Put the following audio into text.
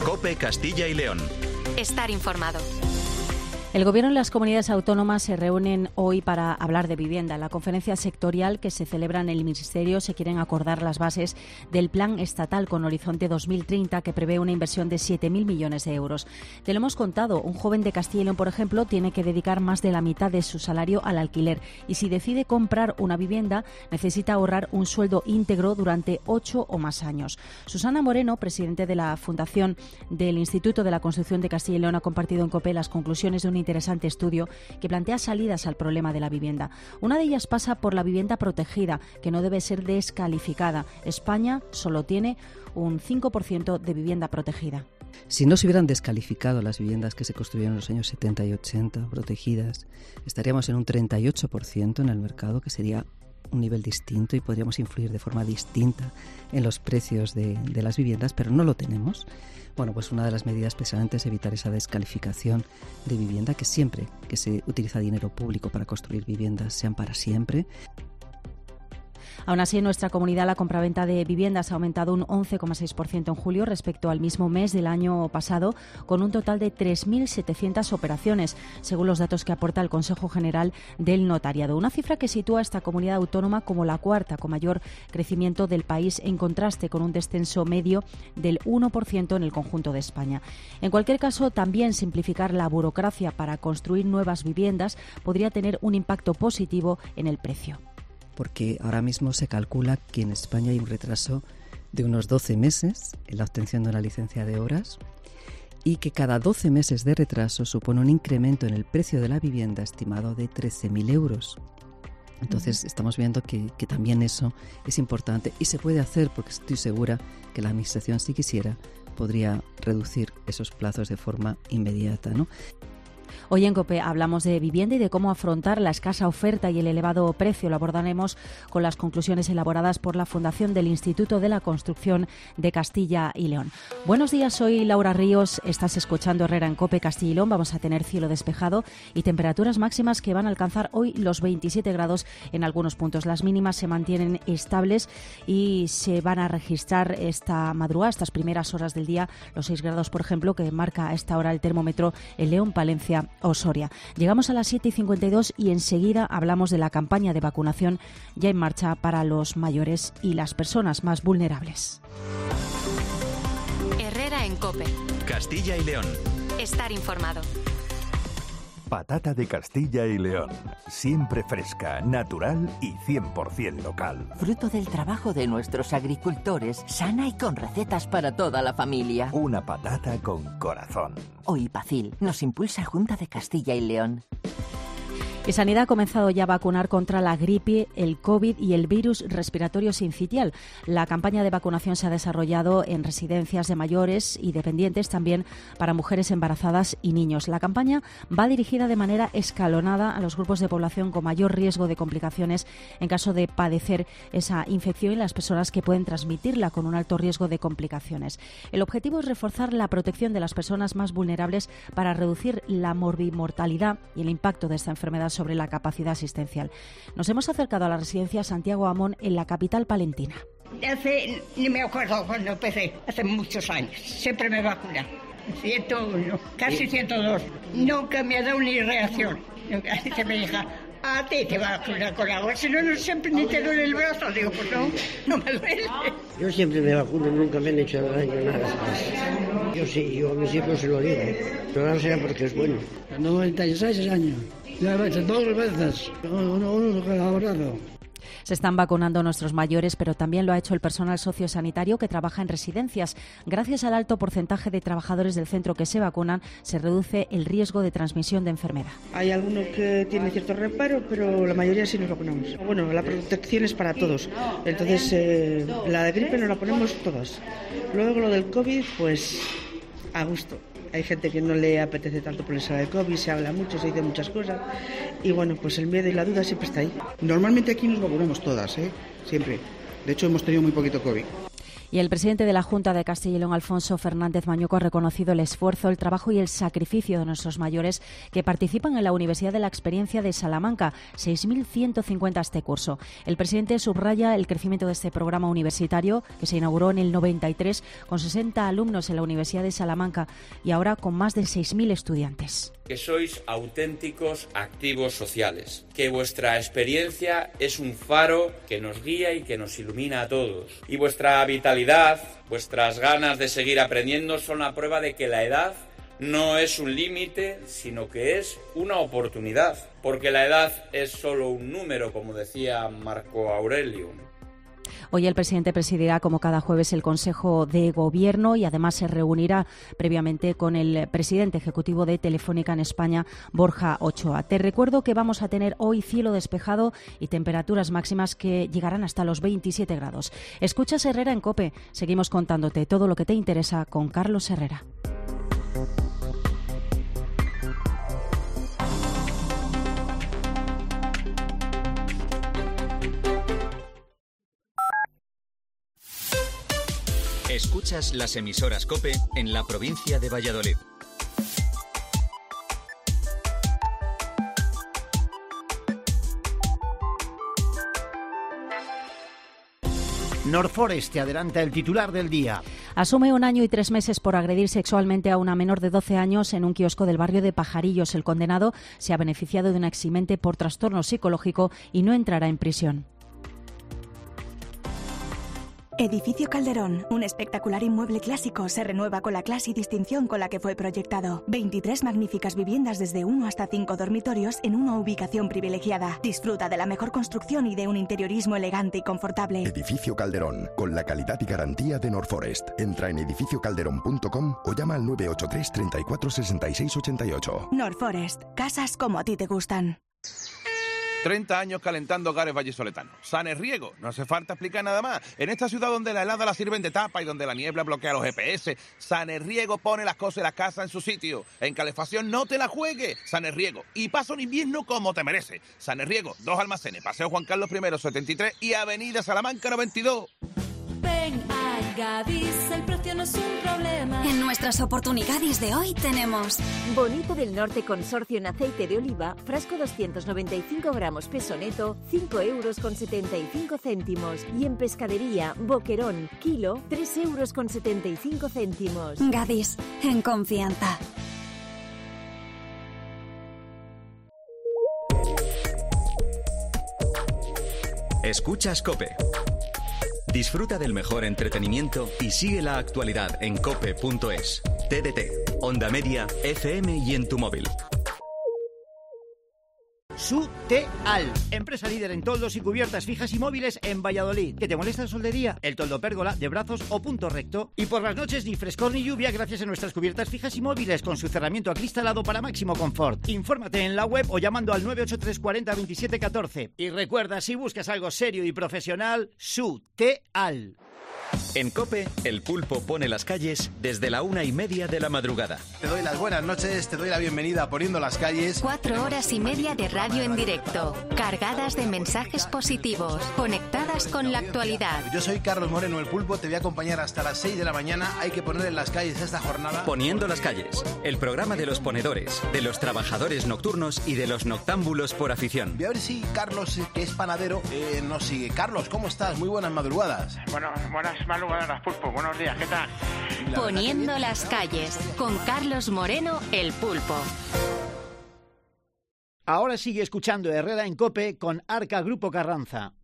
COPE Castilla y León. Estar informado. El Gobierno y las comunidades autónomas se reúnen hoy para hablar de vivienda. En la conferencia sectorial que se celebra en el Ministerio se quieren acordar las bases del Plan Estatal con Horizonte 2030 que prevé una inversión de 7.000 millones de euros. Te lo hemos contado, un joven de Castilla y León, por ejemplo, tiene que dedicar más de la mitad de su salario al alquiler y si decide comprar una vivienda necesita ahorrar un sueldo íntegro durante 8 o más años. Susana Moreno, presidente de la Fundación del Instituto de la Construcción de Castilla y León, ha compartido en COPE las conclusiones de un interesante estudio que plantea salidas al problema de la vivienda. Una de ellas pasa por la vivienda protegida, que no debe ser descalificada. España solo tiene un 5% de vivienda protegida. Si no se hubieran descalificado las viviendas que se construyeron en los años 70 y 80, protegidas, estaríamos en un 38% en el mercado, que sería un nivel distinto y podríamos influir de forma distinta en los precios de las viviendas, pero no lo tenemos. Bueno, pues una de las medidas precisamente es evitar esa descalificación de vivienda, que siempre que se utiliza dinero público para construir viviendas sean para siempre. Aún así, en nuestra comunidad la compraventa de viviendas ha aumentado un 11,6% en julio respecto al mismo mes del año pasado, con un total de 3.700 operaciones, según los datos que aporta el Consejo General del Notariado. Una cifra que sitúa a esta comunidad autónoma como la cuarta con mayor crecimiento del país, en contraste con un descenso medio del 1% en el conjunto de España. En cualquier caso, también simplificar la burocracia para construir nuevas viviendas podría tener un impacto positivo en el precio. Porque ahora mismo se calcula que en España hay un retraso de unos 12 meses en la obtención de una licencia de obras y que cada 12 meses de retraso supone un incremento en el precio de la vivienda estimado de 13.000 euros. Entonces estamos viendo que también eso es importante y se puede hacer, porque estoy segura que la Administración, si quisiera, podría reducir esos plazos de forma inmediata, ¿no? Hoy en COPE hablamos de vivienda y de cómo afrontar la escasa oferta y el elevado precio. Lo abordaremos con las conclusiones elaboradas por la Fundación del Instituto de la Construcción de Castilla y León. Buenos días, soy Laura Ríos. Estás escuchando Herrera en COPE Castilla y León. Vamos a tener cielo despejado y temperaturas máximas que van a alcanzar hoy los 27 grados en algunos puntos. Las mínimas se mantienen estables y se van a registrar esta madrugada, estas primeras horas del día, los 6 grados, por ejemplo, que marca a esta hora el termómetro en León, Palencia o Soria. Llegamos a las 7:52 y enseguida hablamos de la campaña de vacunación ya en marcha para los mayores y las personas más vulnerables. Herrera en COPE. Castilla y León. Estar informado. Patata de Castilla y León. Siempre fresca, natural y 100% local. Fruto del trabajo de nuestros agricultores, sana y con recetas para toda la familia. Una patata con corazón. Hoy Pacil nos impulsa Junta de Castilla y León. Y Sanidad ha comenzado ya a vacunar contra la gripe, el COVID y el virus respiratorio sincitial. La campaña de vacunación se ha desarrollado en residencias de mayores y dependientes, también para mujeres embarazadas y niños. La campaña va dirigida de manera escalonada a los grupos de población con mayor riesgo de complicaciones en caso de padecer esa infección y las personas que pueden transmitirla con un alto riesgo de complicaciones. El objetivo es reforzar la protección de las personas más vulnerables para reducir la morbimortalidad y el impacto de esta enfermedad sobre la capacidad asistencial. Nos hemos acercado a la residencia Santiago Amón en la capital palentina. Ni me acuerdo cuando empecé, hace muchos años. Siempre me vacunan. 101, casi 102. Nunca me ha dado ni reacción. Dice mi hija, a ti te va a vacunar con agua, si no, siempre ni te duele el brazo. Digo, pues no me duele. Yo siempre me vacuno, nunca me han hecho daño, nada. Yo a mis hijos se lo digo. Pero ahora será porque es bueno. 96 años. Ya veces, 2 veces. Uno colaborado. Se están vacunando nuestros mayores, pero también lo ha hecho el personal sociosanitario que trabaja en residencias. Gracias al alto porcentaje de trabajadores del centro que se vacunan, se reduce el riesgo de transmisión de enfermedad. Hay algunos que tienen cierto reparo, pero la mayoría sí nos vacunamos. Bueno, la protección es para todos. Entonces, la de gripe nos la ponemos todas. Luego lo del COVID, pues a gusto. Hay gente que no le apetece tanto ponerse la de COVID, se habla mucho, se dice muchas cosas y bueno, pues el miedo y la duda siempre está ahí. Normalmente aquí nos vacunamos todas, siempre. De hecho hemos tenido muy poquito COVID. Y el presidente de la Junta de Castilla y León, Alfonso Fernández Mañuco, ha reconocido el esfuerzo, el trabajo y el sacrificio de nuestros mayores que participan en la Universidad de la Experiencia de Salamanca, 6.150 este curso. El presidente subraya el crecimiento de este programa universitario que se inauguró en el 93 con 60 alumnos en la Universidad de Salamanca y ahora con más de 6.000 estudiantes. Que sois auténticos activos sociales, que vuestra experiencia es un faro que nos guía y que nos ilumina a todos. Y vuestra vitalidad, vuestras ganas de seguir aprendiendo son la prueba de que la edad no es un límite, sino que es una oportunidad. Porque la edad es solo un número, como decía Marco Aurelio. Hoy el presidente presidirá, como cada jueves, el Consejo de Gobierno y además se reunirá previamente con el presidente ejecutivo de Telefónica en España, Borja Ochoa. Te recuerdo que vamos a tener hoy cielo despejado y temperaturas máximas que llegarán hasta los 27 grados. Escuchas Herrera en COPE. Seguimos contándote todo lo que te interesa con Carlos Herrera. Escuchas las emisoras COPE en la provincia de Valladolid. Norforest te adelanta el titular del día. Asume 1 año y 3 meses por agredir sexualmente a una menor de 12 años en un kiosco del barrio de Pajarillos. El condenado se ha beneficiado de una eximente por trastorno psicológico y no entrará en prisión. Edificio Calderón, un espectacular inmueble clásico, se renueva con la clase y distinción con la que fue proyectado. 23 magníficas viviendas desde 1 hasta 5 dormitorios en una ubicación privilegiada. Disfruta de la mejor construcción y de un interiorismo elegante y confortable. Edificio Calderón, con la calidad y garantía de Norforest. Entra en edificiocalderón.com o llama al 983 34 66 88. Norforest, casas como a ti te gustan. 30 años calentando hogares vallisoletanos. Sanerriego, no hace falta explicar nada más. En esta ciudad donde la helada la sirven de tapa y donde la niebla bloquea los GPS, Sanerriego pone las cosas y las casas en su sitio. En calefacción no te la juegues. Sanerriego. Y pasa un invierno como te merece. Sanerriego, 2 almacenes, Paseo Juan Carlos I 73 y Avenida Salamanca 92. Ven a Gadis, el precio no es un problema. En nuestras oportunidades de hoy tenemos Bonito del Norte Consorcio en aceite de oliva, frasco 295 gramos peso neto, 5,75 €. Y en pescadería, Boquerón, kilo, 3,75 €. Gadis, en confianza. Escuchas COPE. Disfruta del mejor entretenimiento y sigue la actualidad en cope.es, TDT, Onda Media, FM y en tu móvil. Suteal, empresa líder en toldos y cubiertas fijas y móviles en Valladolid. ¿Que te molesta el sol de día? El toldo pérgola, de brazos o punto recto. Y por las noches ni frescor ni lluvia gracias a nuestras cubiertas fijas y móviles con su cerramiento acristalado para máximo confort. Infórmate en la web o llamando al 983 40 27 14. Y recuerda, si buscas algo serio y profesional, Suteal. En COPE, el pulpo pone las calles desde la 1:30 de la madrugada. Te doy las buenas noches, te doy la bienvenida a Poniendo las Calles. 4 horas y media de radio en directo, cargadas de mensajes positivos, conectadas con la actualidad. Yo soy Carlos Moreno, el pulpo, te voy a acompañar hasta las 6 de la mañana. Hay que poner en las calles esta jornada. Poniendo las calles, el programa de los ponedores, de los trabajadores nocturnos y de los noctámbulos por afición. Voy a ver si Carlos, que es panadero, nos sigue. Carlos, ¿cómo estás? Muy buenas madrugadas. Buenas madrugadas, pulpo. Buenos días, ¿qué tal? Poniendo las calles, con Carlos Moreno, el pulpo. Ahora sigue escuchando Herrera en COPE con Arca Grupo Carranza.